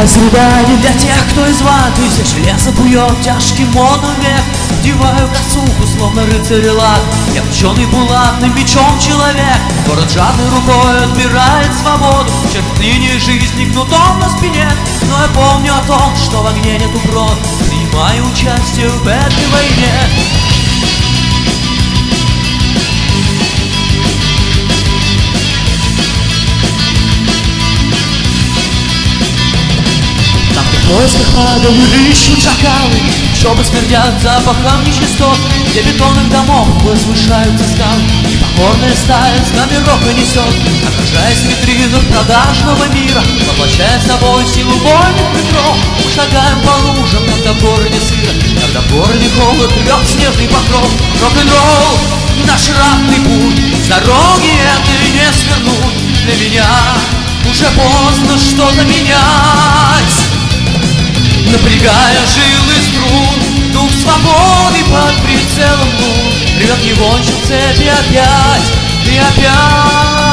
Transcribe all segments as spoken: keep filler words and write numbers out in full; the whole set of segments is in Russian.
Суровая среда не для тех, кто из ваты. Здесь железо бует тяжким модом век. Вдеваю косуху, словно рыцарь лак. Я ученый булатным мечом человек. Город жадной рукой отбирает свободу. Черты жизни кнутом на спине. Но я помню о том, что в огне нет угроз. Принимаю участие в этой войне. В поисках падал ищут шакалы, чтобы смердят запахом нечистот, где бетонных домов возвышаются скалы, и покорная стая с нами рока несет, отражаясь в витринах продажного мира, воплощая собой силу вольных ветров. Мы шагаем по лужам, когда в городе сыро, когда в городе холод, рвет снежный покров. Рок-н-ролл — наш ратный путь, с дороги этой не свернуть. Для меня уже поздно что-то менять. Напрягая жилы струн, дух свободы под прицелом лун рвет невольную цепь и опять, и опять.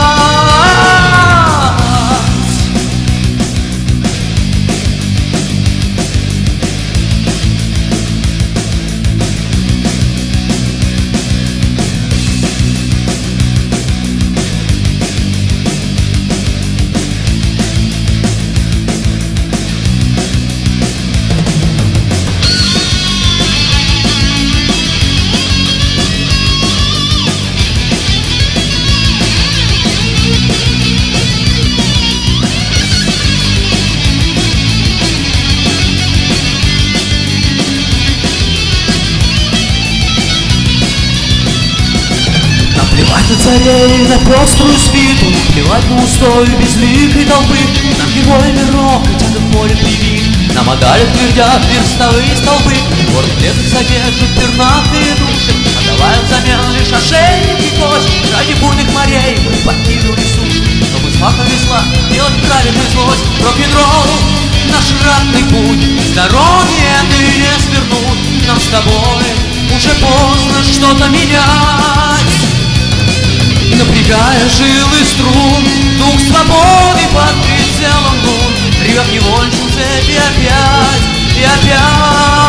Плевать на царей, на пеструю свиту, плевать на устой безликой толпы. Нам героями рока тянут в море привит, нам о далях твердят верстовые столбы. Город клеток содержит пернатые души, отдавая взамен лишь ошейник и кость. Ради буйных морей мы покинули сушу, но мы с махом весла делать правильную злость. Рок-н-ролл — наш ратный путь, с дороги этой не свернуть. Нам с тобой уже поздно что-то менять. Напрягая жилы струн, дух свободы под прицелом лун рвет невольную цепь и опять, и опять.